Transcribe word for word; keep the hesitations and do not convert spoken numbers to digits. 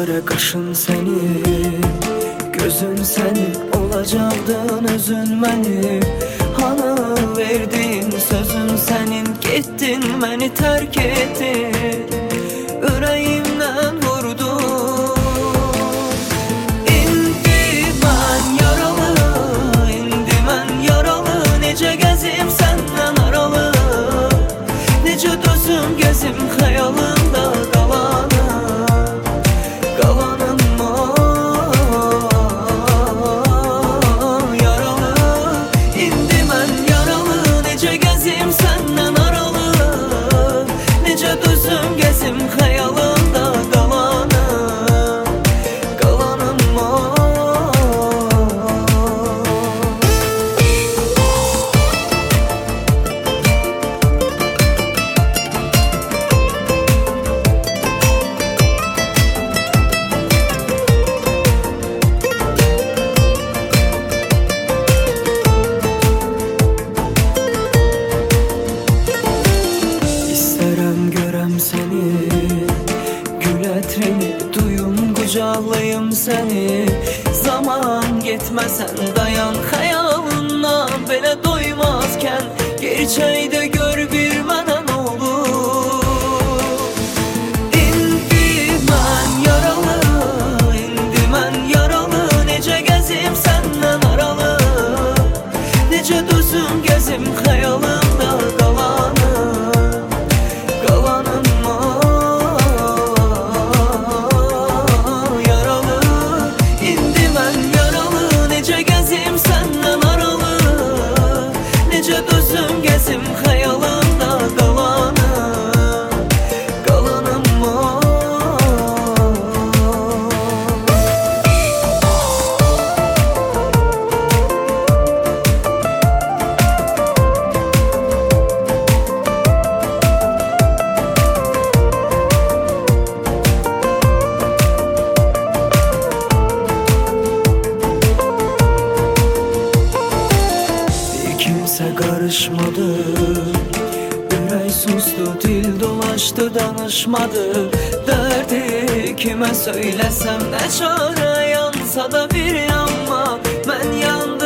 göre kaşın senin, gözün senin olacaktın özün benim. Hana verdiğin sözün senin, gittin beni terk ettin, yüreğimden vurdun. İndi ben yaralı, indi ben yaralı, nece gezim senden aralı, nece dözüm gezim hayalında kalanı. Seni gül etreni duyum, kucaklayım seni. Zaman gitmesen dayan hayalına, belə doymazken gerçeği de gör bir mənə ne olur. İndi mən yaralı, indi mən yaralı, nece gezim senden aralı, nece dözüm gezim hayalında kalanı. Dözüm gezim hayalında kalanı, kalanım o. Kimse karışmadı, yürek sustu, dil dolaştı, danışmadı. Derdi kime söylesem ne çare, yansa da bir yanma, ben yandım.